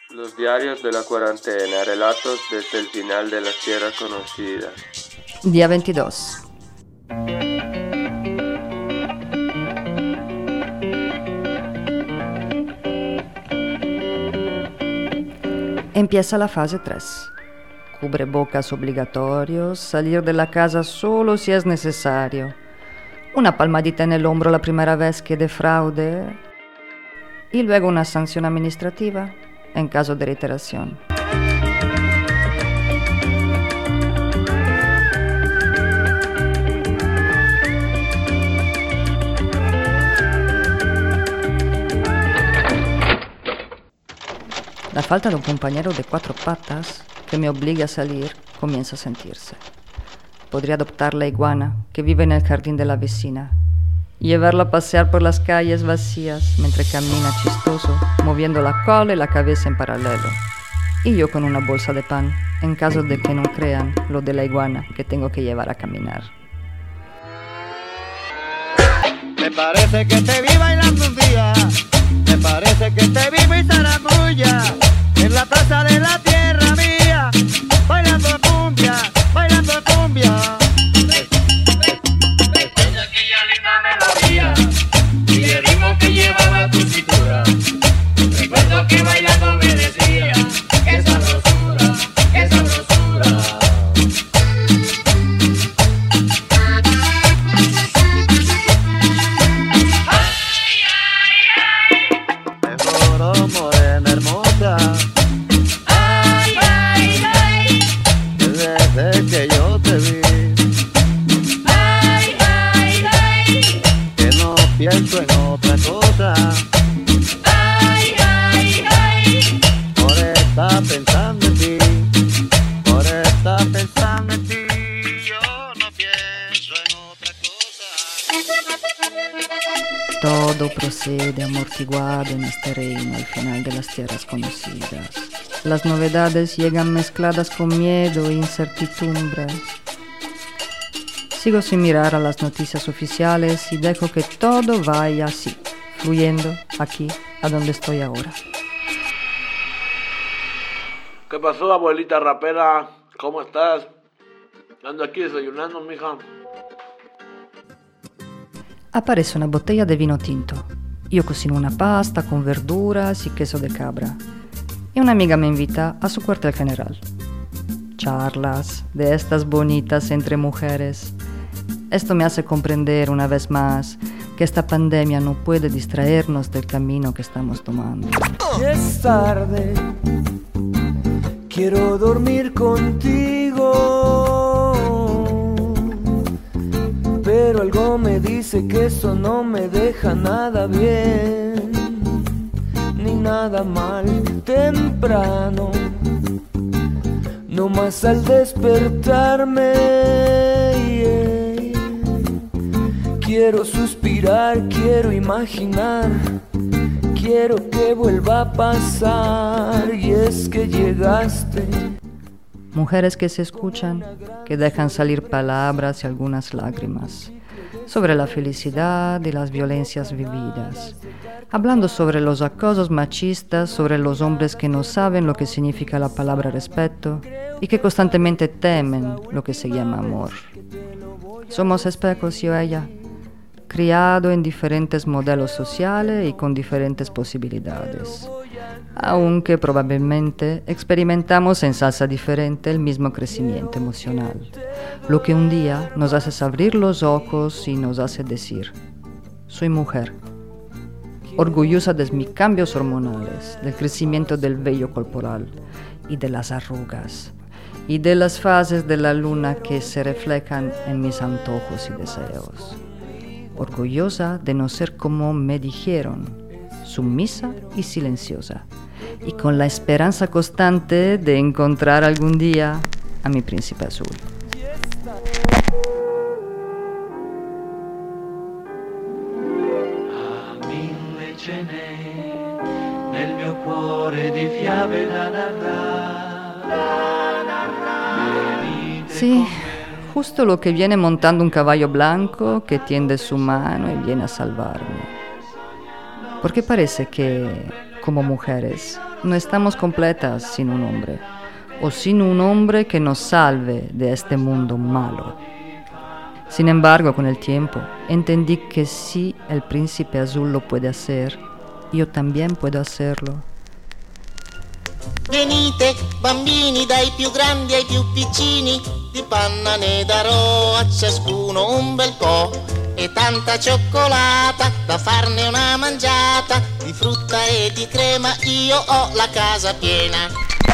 Los diarios de la cuarentena, relatos desde el final de las tierras conocidas. Día 22. Empieza la fase 3. Cubrebocas obligatorios, salir de la casa solo si es necesario. Una palmadita en el hombro la primera vez que defraude y luego una sanción administrativa en caso de reiteración. La falta de un compañero de 4 patas que me obligue a salir comienza a sentirse. Podría adoptar la iguana que vive en el jardín de la vecina y llevarla a pasear por las calles vacías mientras camina chistoso, moviendo la cola y la cabeza en paralelo. Y yo con una bolsa de pan, en caso de que no crean lo de la iguana que tengo que llevar a caminar. Me parece que te vi bailando un día, me parece que te vi pisar la puya en la plaza de la tierra mía, bailando cumbia, bailando cumbia. Recuerdo aquella linda melodía y el ritmo que llevaba tu cintura. Recuerdo que bailando me decía, qué sabrosura, qué sabrosura. Morena hermosa, ay, ay, ay, desde que yo te vi, ay, ay, ay, que no pienso en otra cosa, ay, ay, ay, por estar pensando en ti, por estar pensando en ti, yo no pienso en otra cosa. Todo procede amortiguado en este reino al final de las tierras conocidas. Las novedades llegan mezcladas con miedo e incertidumbre. Sigo sin mirar a las noticias oficiales y dejo que todo vaya así, fluyendo aquí, a donde estoy ahora. ¿Qué pasó, abuelita rapera? ¿Cómo estás? Ando aquí desayunando, mija. Aparece una botella de vino tinto. Yo cocino una pasta con verduras y queso de cabra. Y una amiga me invita a su cuartel general. Charlas de estas bonitas entre mujeres. Esto me hace comprender una vez más que esta pandemia no puede distraernos del camino que estamos tomando. Ya es tarde, quiero dormir contigo. Pero algo me dice que eso no me deja nada bien, ni nada mal. Temprano, no más al despertarme, quiero suspirar, quiero imaginar, quiero que vuelva a pasar. Y es que llegaste. Mujeres que se escuchan, que dejan salir palabras y algunas lágrimas, sobre la felicidad y las violencias vividas, hablando sobre los acosos machistas, sobre los hombres que no saben lo que significa la palabra respeto y que constantemente temen lo que se llama amor. Somos espejos, yo y ella, criado en diferentes modelos sociales y con diferentes posibilidades, aunque probablemente experimentamos en salsa diferente el mismo crecimiento emocional, lo que un día nos hace abrir los ojos y nos hace decir: soy mujer, orgullosa de mis cambios hormonales, del crecimiento del vello corporal y de las arrugas, y de las fases de la luna que se reflejan en mis antojos y deseos. Orgullosa de no ser como me dijeron, sumisa y silenciosa, y con la esperanza constante de encontrar algún día a mi príncipe azul. A mille ce n'è nel mio cuore di fiabe da narrare. Sí, justo lo que viene montando un caballo blanco que tiende su mano y viene a salvarme. Porque parece que, como mujeres, no estamos completas sin un hombre, o sin un hombre que nos salve de este mundo malo. Sin embargo, con el tiempo, entendí que si el príncipe azul lo puede hacer, io también puedo hacerlo. Venite bambini, dai più grandi ai più piccini, di panna ne darò a ciascuno un bel po', e tanta cioccolata da farne una mangiata, di frutta e di crema io ho la casa piena.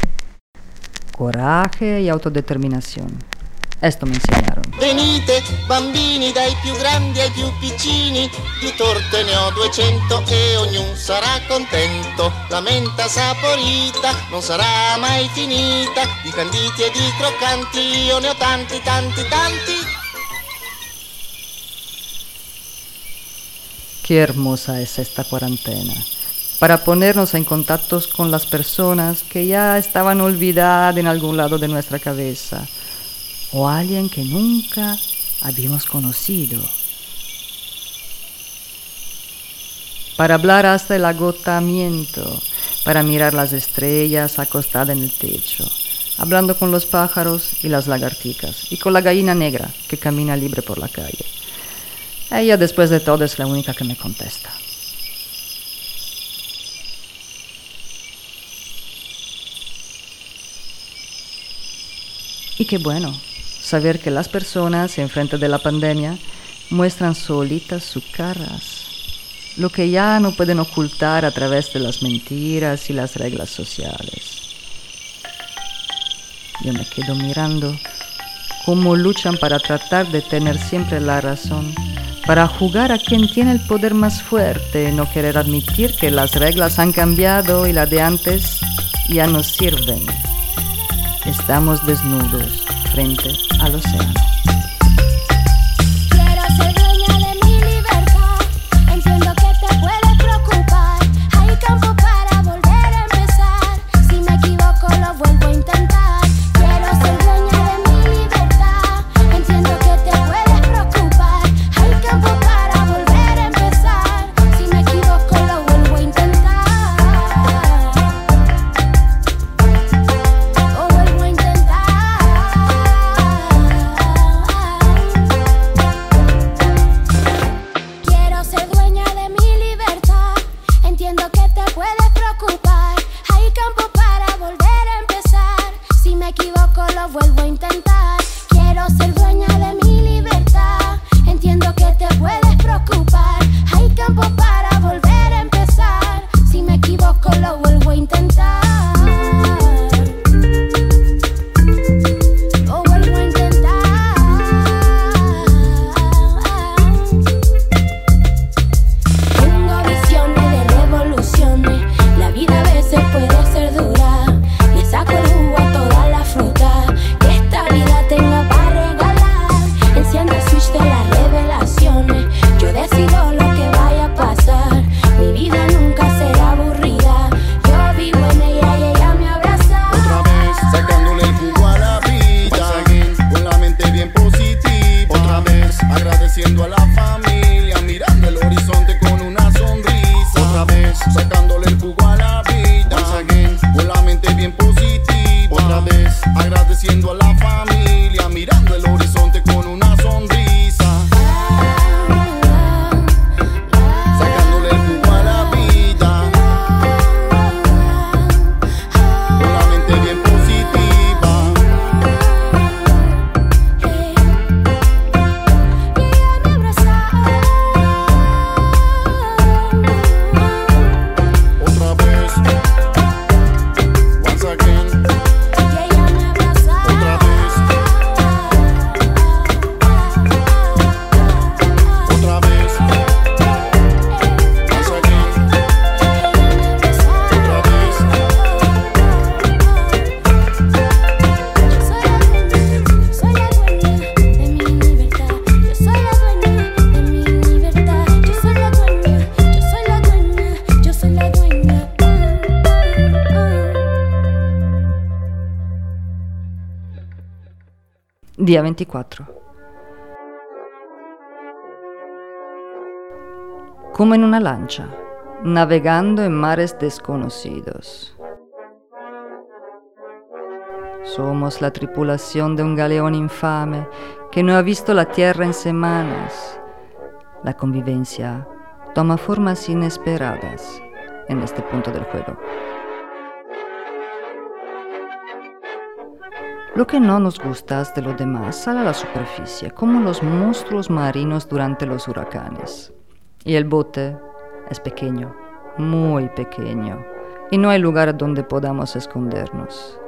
Coraje y autodeterminación. Esto me enseñaron. Venite bambini, dai più grandi ai più piccini, di torte ne ho 200 e ognuno sarà contento. La menta saporita non sarà mai finita, di canditi e di croccanti io ne ho tanti, tanti, tanti. Qué hermosa es esta cuarentena, para ponernos en contacto con las personas que ya estaban olvidadas en algún lado de nuestra cabeza, o alguien que nunca habíamos conocido. Para hablar hasta el agotamiento, para mirar las estrellas acostadas en el techo, hablando con los pájaros y las lagartijas, y con la gallina negra que camina libre por la calle. Ella, después de todo, es la única que me contesta. Y qué bueno saber que las personas enfrente de la pandemia muestran solitas sus caras, lo que ya no pueden ocultar a través de las mentiras y las reglas sociales. Yo me quedo mirando cómo luchan para tratar de tener siempre la razón, para jugar a quien tiene el poder más fuerte, no querer admitir que las reglas han cambiado y las de antes ya no sirven. Estamos desnudos frente al océano. Quiero ser dueña de mi libertad. Entiendo que te puedes preocupar. Hay campo para volver a empezar. Si me equivoco lo vuelvo a intentar. Quiero ser dueña de mi libertad. Entiendo que te puedes preocupar. Hay campo para volver a empezar. Si me equivoco lo vuelvo a intentar. Quiero ser dueña de mi libertad. Entiendo que te puedes preocupar. Hay campo para volver a empezar. Si me equivoco lo vuelvo a intentar. Quiero ser dueña de mi libertad. Entiendo que te puedes preocupar. Hay campo para volver a empezar. Si me equivoco lo vuelvo a intentar. Lo vuelvo a intentar. Tengo visiones de revoluciones. La vida a veces puede ser dura. Le saco el jugo a toda la fruta que esta vida tenga para regalar. Enciendo el switch de las revelaciones. Yo decido lo que vaya a pasar. Mi vida nunca será aburrida. Yo vivo en ella y ella me abraza. Otra vez sacándole el jugo a la vida. Once again, con la mente bien positiva. Otra vez agradeciendo a la familia, mirando el horizonte con una sonrisa. Otra vez sacándole el jugo a la vida. Once again, con la mente bien positiva. Otra vez agradeciendo a la familia, mirando el horizonte con una sonrisa. Sacándole el jugo a la vida. Con la mente bien positiva. Y ella me abraza. Otra vez. Once again. Y ella me abraza. Otra vez. Otra vez. Once again. Otra vez. Soy la dueña de mi libertad. Yo soy la dueña de mi libertad. Yo soy la dueña, yo soy la dueña, yo soy la dueña. Día 24. Como en una lancha, navegando en mares desconocidos. Somos la tripulación de un galeón infame que no ha visto la tierra en semanas. La convivencia toma formas inesperadas en este punto del juego. Lo que no nos gusta de lo demás sale a la superficie, como los monstruos marinos durante los huracanes. Y el bote es pequeño, muy pequeño, y no hay lugar donde podamos escondernos.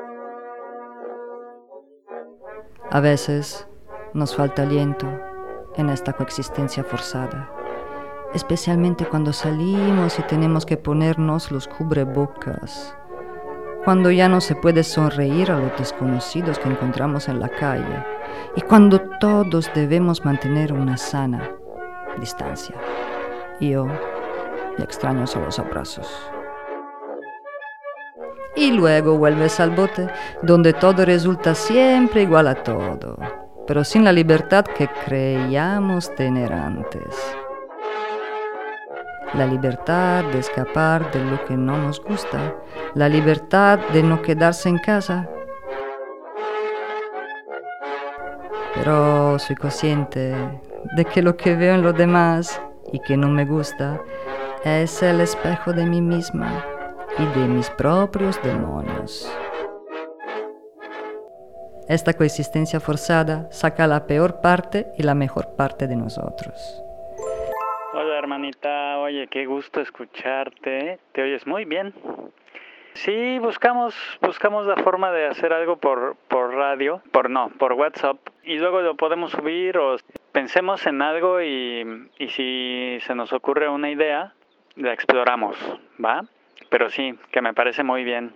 A veces nos falta aliento en esta coexistencia forzada, especialmente cuando salimos y tenemos que ponernos los cubrebocas, cuando ya no se puede sonreír a los desconocidos que encontramos en la calle y cuando todos debemos mantener una sana distancia. Yo le extraño solo los abrazos. Y luego vuelves al bote, donde todo resulta siempre igual a todo, pero sin la libertad que creíamos tener antes. La libertad de escapar de lo que no nos gusta, la libertad de no quedarse en casa. Pero soy consciente de que lo que veo en los demás y que no me gusta es el espejo de mí misma y de mis propios demonios. Esta coexistencia forzada saca la peor parte y la mejor parte de nosotros. Hola hermanita, oye, qué gusto escucharte, te oyes muy bien. Sí, buscamos la forma de hacer algo por radio, por WhatsApp, y luego lo podemos subir o pensemos en algo y si se nos ocurre una idea, la exploramos, ¿va? Pero sí, que me parece muy bien.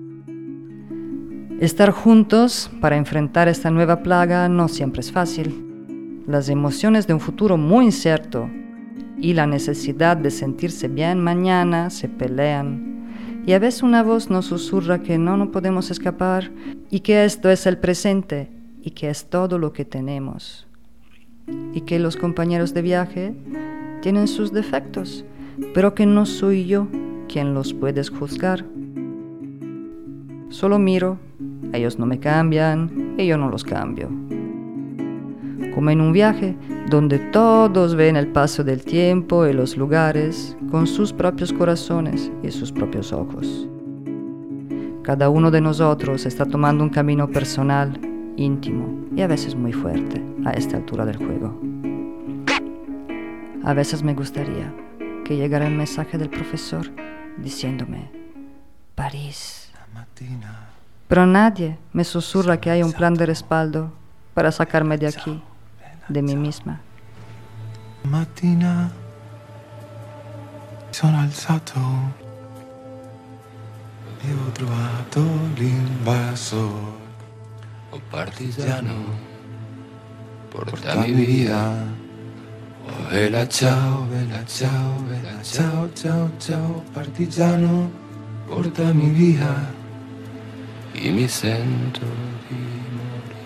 Estar juntos para enfrentar esta nueva plaga no siempre es fácil. Las emociones de un futuro muy incierto y la necesidad de sentirse bien mañana se pelean. Y a veces una voz nos susurra que no podemos escapar y que esto es el presente y que es todo lo que tenemos. Y que los compañeros de viaje tienen sus defectos, pero que no soy yo quien los puede juzgar. Solo miro, ellos no me cambian y yo no los cambio. Como en un viaje donde todos ven el paso del tiempo y los lugares con sus propios corazones y sus propios ojos. Cada uno de nosotros está tomando un camino personal, íntimo y a veces muy fuerte a esta altura del juego. A veces me gustaría que llegara el mensaje del profesor diciéndome París. Pero nadie me susurra que hay un plan de respaldo para sacarme de aquí, de mí misma. Mattina sono alzato e ho trovato l'invasor. Oh partigiano, porta mi via. Oh vela ciao, vela ciao, vela ciao, ciao, ciao. Partigiano, portami via. E mi sento di morire.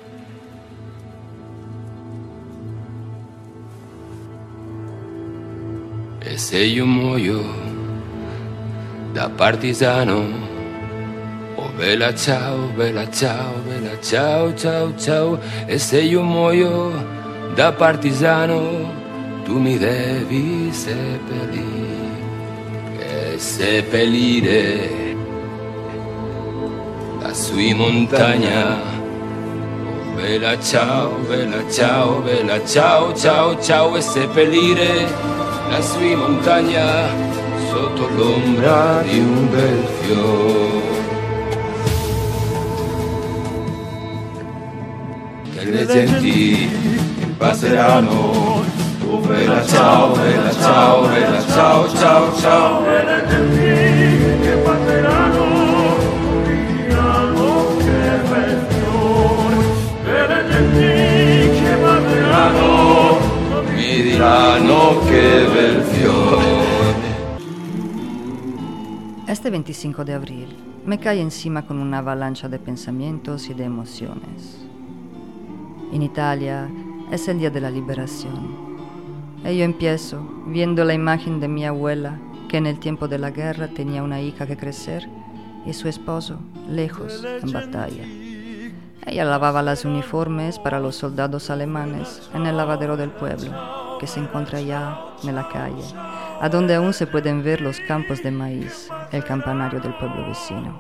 E se io muoio da partigiano, oh vela ciao, vela ciao, vela ciao, ciao, ciao. E se io muoio da partigiano, tu mi devi seppellire. E seppellire lassù in montagna. Oh vela ciao, vela ciao, vela ciao, ciao, ciao. E seppellire lassù in montagna sotto l'ombra di un bel fiore. Che le genti passeranno. Oh vela ciao, vela ciao, vela ciao, ciao, ciao. E le genti che passeranno. Mi diranno che bel fiore. Este 25 de abril me cae encima con una avalancha de pensamientos y de emociones. En Italia es el día de la liberación. Y yo empiezo viendo la imagen de mi abuela, que en el tiempo de la guerra tenía una hija que crecer y su esposo lejos en batalla. Ella lavaba los uniformes para los soldados alemanes en el lavadero del pueblo, que se encuentra allá en la calle, a donde aún se pueden ver los campos de maíz, el campanario del pueblo vecino.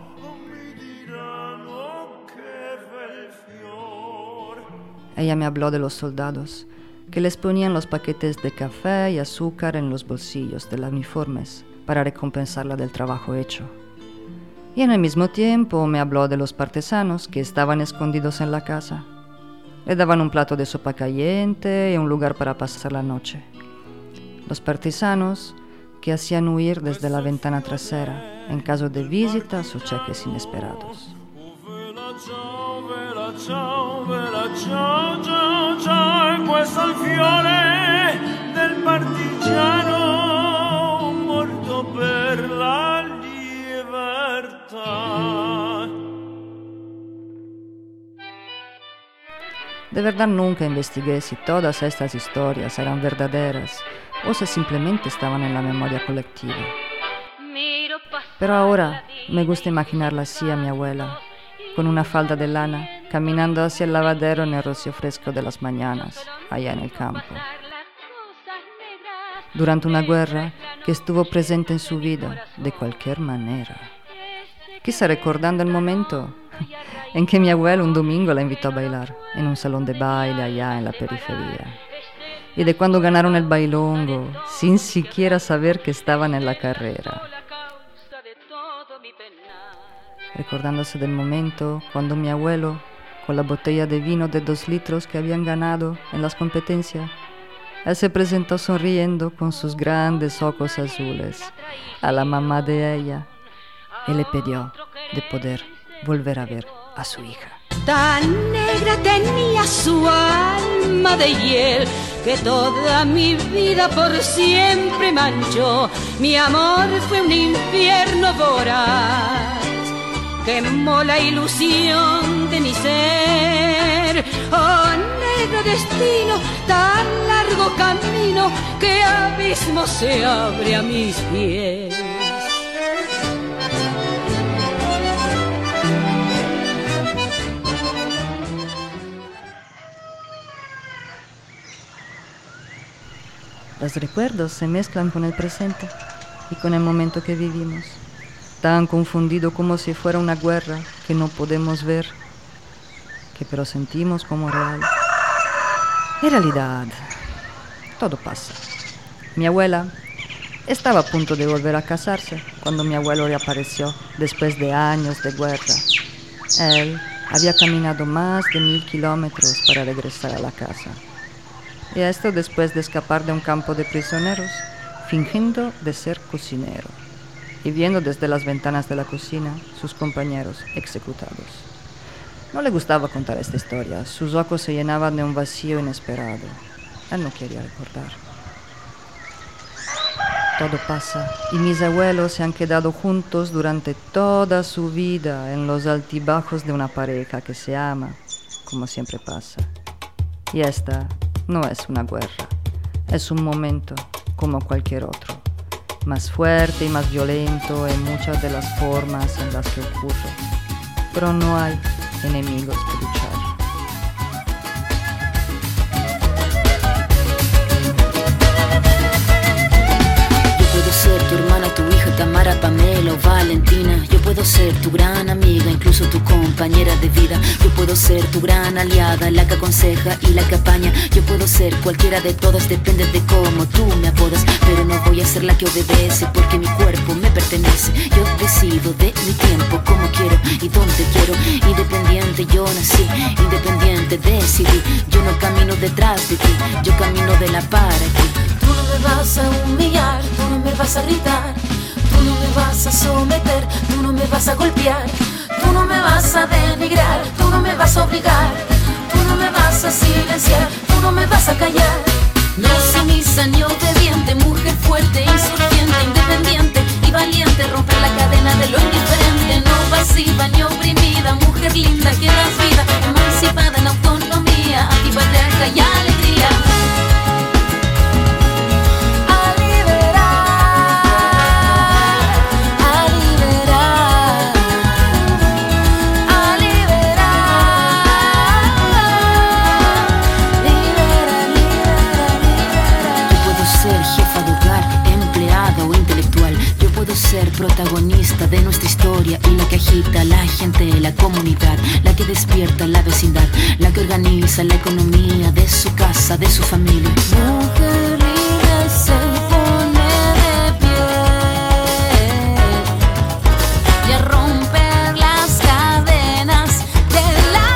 Ella me habló de los soldados, que les ponían los paquetes de café y azúcar en los bolsillos de los uniformes para recompensarla del trabajo hecho. Y en el mismo tiempo me habló de los partesanos que estaban escondidos en la casa. Le daban un plato de sopa caliente y un lugar para pasar la noche. Los partisanos que hacían huir desde la ventana trasera en caso de visitas o cheques inesperados. Questo il fiore del partigiano morto per la libertà. De verdad nunca investigué si todas estas historias eran verdaderas o si simplemente estaban en la memoria colectiva. Pero ahora me gusta imaginarla así a mi abuela, con una falda de lana, caminando hacia el lavadero en el rocío fresco de las mañanas, allá en el campo. Durante una guerra que estuvo presente en su vida de cualquier manera. Quizá recordando el momento en que mi abuelo un domingo la invitó a bailar en un salón de baile allá en la periferia. Y de cuando ganaron el bailongo, sin siquiera saber que estaban en la carrera. Recordándose del momento cuando mi abuelo, con la botella de vino de 2 litros que habían ganado en las competencias, él se presentó sonriendo con sus grandes ojos azules a la mamá de ella y le pidió de poder volver a ver a su hija. Tan negra tenía su alma de hiel que toda mi vida por siempre manchó. Mi amor fue un infierno voraz, quemó la ilusión de mi ser. Oh, negro destino, tan largo camino, que abismo se abre a mis pies. Los recuerdos se mezclan con el presente y con el momento que vivimos, tan confundido como si fuera una guerra que no podemos ver, que pero sentimos como real. En realidad, todo pasa. Mi abuela estaba a punto de volver a casarse cuando mi abuelo reapareció después de años de guerra. Él había caminado más de 1000 kilómetros para regresar a la casa. Y esto después de escapar de un campo de prisioneros, fingiendo de ser cocinero y viendo desde las ventanas de la cocina sus compañeros ejecutados. No le gustaba contar esta historia, sus ojos se llenaban de un vacío inesperado. Él no quería recordar. Todo pasa y mis abuelos se han quedado juntos durante toda su vida en los altibajos de una pareja que se ama, como siempre pasa. Y esta no es una guerra, es un momento como cualquier otro, más fuerte y más violento en muchas de las formas en las que ocurre, pero no hay enemigos que luchar. Yo puedo ser tu hermana, tu hija, Tamara, Pamela o Valentina. Yo puedo ser tu gran amiga, incluso tu compañera de vida. Yo puedo ser tu gran aliada, la que aconseja y la que apaña. Yo puedo ser cualquiera de todas, depende de cómo tú me apodas. Pero no voy a ser la que obedece, porque mi cuerpo me pertenece. Yo decido de mi tiempo, cómo quiero y dónde quiero. Independiente yo nací, independiente decidí. Yo no camino detrás de ti, yo camino de la para ti. Tú no me vas a humillar, tú no me vas a gritar, tú no me vas a someter, tú no me vas a golpear, tú no me vas a denigrar, tú no me vas a obligar, tú no me vas a silenciar, tú no me vas a callar. No sumisa ni obediente, mujer fuerte, insurgente, independiente y valiente, romper la cadena de lo indiferente, no pasiva ni oprimida, mujer linda que das vida, emancipada en autonomía, antipatriarca y alegría. ser protagonista de nuestra historia y la que agita a la gente, la comunidad, la que despierta la vecindad, la que organiza la economía de su casa, de su familia. Mujer libre se pone de pie y a romper las cadenas de la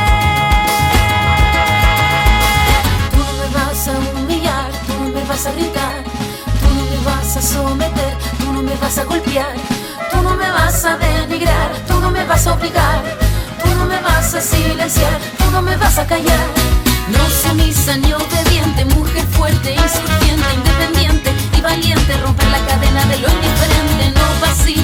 piel. Tú no me vas a humillar, tú no me vas a gritar, tú no me vas a someter, tú no me vas a golpear, tú no me vas a denigrar, tú no me vas a obligar, tú no me vas a silenciar, tú no me vas a callar. No sumisa ni obediente, mujer fuerte, insurgente, independiente y valiente, romper la cadena de lo indiferente, no vacía.